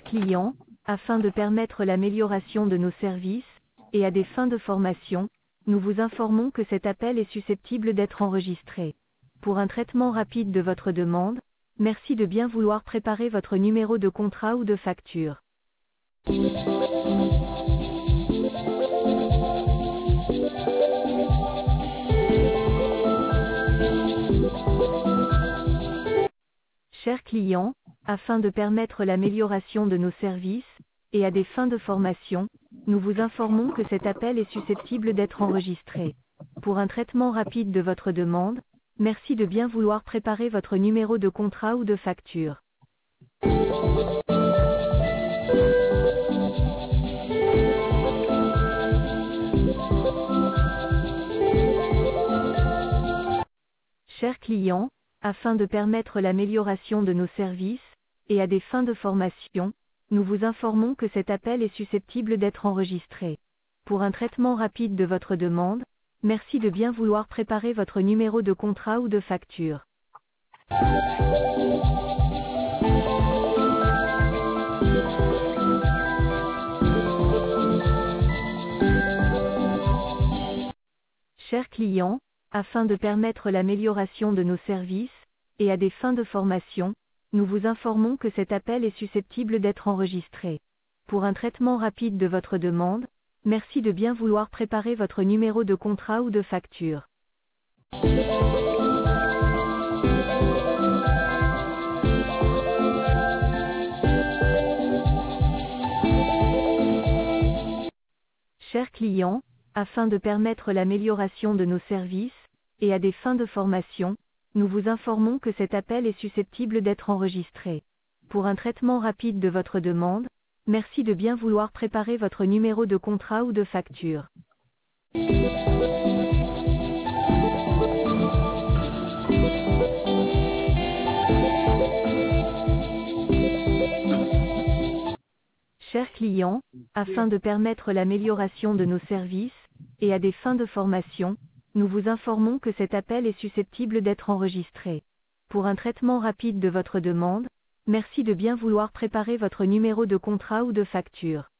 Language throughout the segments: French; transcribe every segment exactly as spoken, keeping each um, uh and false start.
clients, afin de permettre l'amélioration de nos services, et à des fins de formation, nous vous informons que cet appel est susceptible d'être enregistré. Pour un traitement rapide de votre demande, merci de bien vouloir préparer votre numéro de contrat ou de facture. Chers clients, afin de permettre l'amélioration de nos services, et à des fins de formation, nous vous informons que cet appel est susceptible d'être enregistré. Pour un traitement rapide de votre demande, merci de bien vouloir préparer votre numéro de contrat ou de facture. Chers clients, afin de permettre l'amélioration de nos services, et à des fins de formation, nous vous informons que cet appel est susceptible d'être enregistré. Pour un traitement rapide de votre demande, merci de bien vouloir préparer votre numéro de contrat ou de facture. Chers clients, afin de permettre l'amélioration de nos services, et à des fins de formation, nous vous informons que cet appel est susceptible d'être enregistré. Pour un traitement rapide de votre demande, merci de bien vouloir préparer votre numéro de contrat ou de facture. Chers clients, afin de permettre l'amélioration de nos services, et à des fins de formation, nous vous informons que cet appel est susceptible d'être enregistré. Pour un traitement rapide de votre demande, merci de bien vouloir préparer votre numéro de contrat ou de facture. Chers clients, afin de permettre l'amélioration de nos services, et à des fins de formation, nous vous informons que cet appel est susceptible d'être enregistré. Pour un traitement rapide de votre demande, merci de bien vouloir préparer votre numéro de contrat ou de facture.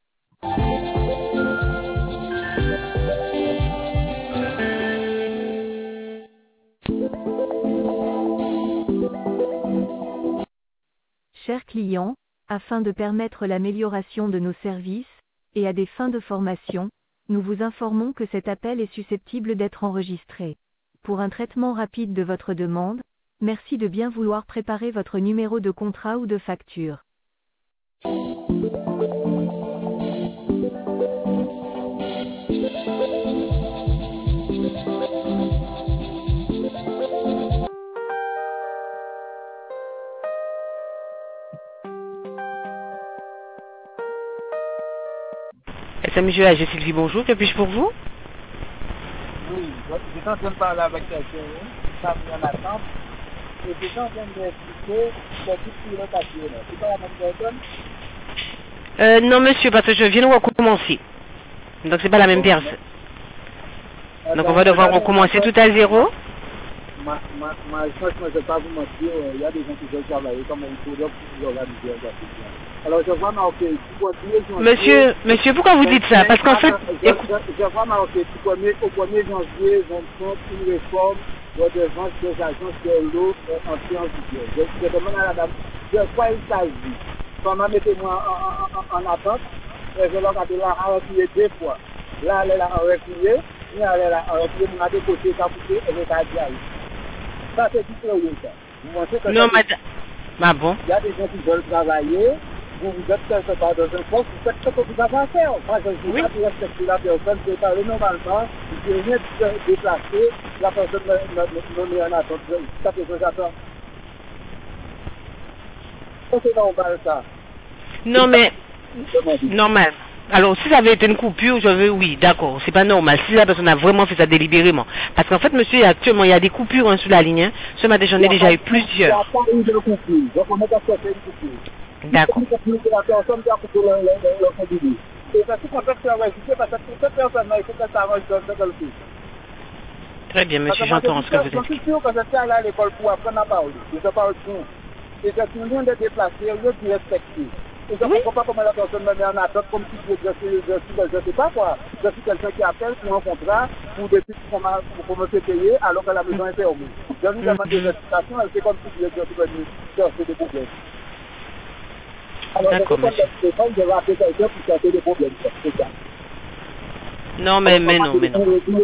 Chers clients, afin de permettre l'amélioration de nos services, et à des fins de formation, nous vous informons que cet appel est susceptible d'être enregistré. Pour un traitement rapide de votre demande, merci de bien vouloir préparer votre numéro de contrat ou de facture. C'est monsieur A G Sylvie, bonjour, que puis-je pour vous? Oui, je suis en train de parler avec quelqu'un, ça vient d'attendre, et je suis en train d'expliquer ce qui est le papier. C'est pas la même personne? Euh, non monsieur, parce que je viens de recommencer. Donc c'est pas la même personne. Donc on va devoir recommencer tout à zéro. Ma, ma, ma, franchement, je ne vais pas vous mentir, il y a des gens qui veulent travailler comme il faut pour vous organiser un graphique. Alors je vois marqué du premier janvier. Monsieur, monsieur, pourquoi vous dites ça? Parce qu'en fait, je, je, je vois marqué du premier, au premier janvier vingt-cinq une réforme redevance des agences de l'eau entrée en vigueur. Je, je demande à la dame de quoi il s'agit. Comment mettez-moi en, en, en, en attente? Et je leur ai là à replier deux fois. Là, elle est là à replier. Là, elle est là à replier. On a déposé ça pour et elle est à dire. Ça, c'est du sérieux, ça. Vous pensez que non, madame. Ah bon? Il y a des gens qui veulent travailler. Vous vous êtes quelque part dans un poste, vous faites ce que vous avez à faire. Moi, je ne dis pas pour respecter la personne, je vais parler normalement, je vais rien déplacer, la personne me met en attente. Ça fait que j'attends. C'est normal, ça. Non, mais. Normal. Alors, si ça avait été une coupure, je veux, oui, d'accord, c'est pas normal. Si la personne a vraiment fait ça délibérément. Parce qu'en fait, monsieur, actuellement, il y a des coupures hein, sur la ligne. Hein. Ce matin, j'en ai déjà eu plusieurs. Il n'y a pas eu de coupure. Donc, on met à faire une coupure. D'accord. La personne qui a coupé le conduit. Et ça, c'est qu'on peut faire résister parce que cette personne-là, il faut que ça avance dans le pays. Très bien, monsieur, j'entends ce que vous dites. Je suis sûr que je suis allé à l'école pour apprendre à parler. Je parle tout. Et je suis loin de déplacer, je suis respecté. Et je ne Oui. comprends pas comment la personne me met en attente comme si je je suis, je suis, je sais pas quoi. Je suis quelqu'un qui appelle pour un contrat, pour des trucs pour, ma- pour, pour me faire payer alors que la maison est fermée. Je lui demande des explications, elle fait comme si je, je suis venu chercher des problèmes. Alors, je D'accord, sais pas monsieur. que je vais appeler quelqu'un pour chercher des problèmes. C'est ça. Non, mais, mais non, mais non.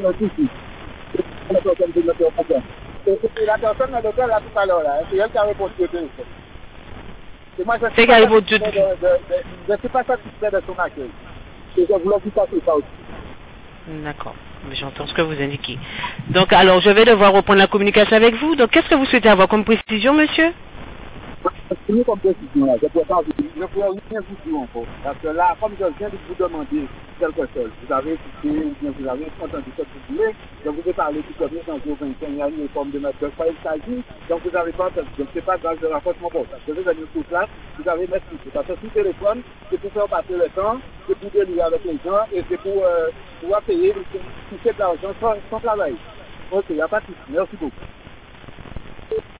La personne qui me fait un problème. Et et la personne dans l'hôtel là tout à l'heure, là, c'est elle qui a répondu au téléphone. Et moi, je ne C'est suis qu'elle pas répond tout- satisfait de, de, de, je suis pas satisfait de son accueil. Et je voulais vous passer ça aussi. D'accord. Mais j'entends ce que vous indiquez. Donc, alors, je vais devoir reprendre la communication avec vous. Donc, qu'est-ce que vous souhaitez avoir comme précision, monsieur? C'est mieux comme précision là, je ne peux pas vous dire, je ne peux rien vous dire encore. Parce que là, comme je viens de vous demander quelque chose, vous avez écouté, ou bien vous avez entendu ce que vous voulez, je vous ai parlé du premier janvier au vingt et un, il y a une réforme de notre quoi il s'agit, donc vous n'avez pas entendu. Donc c'est pas grave, je rapporte mon bon. Je vais venir sur place, vous avez m'expliqué. Parce que tout téléphone, c'est pour faire passer le temps, c'est pour délire avec les gens, et c'est pour euh, pouvoir payer, toucher de l'argent sans, sans travail. Ok, il n'y a pas de souci. Merci beaucoup.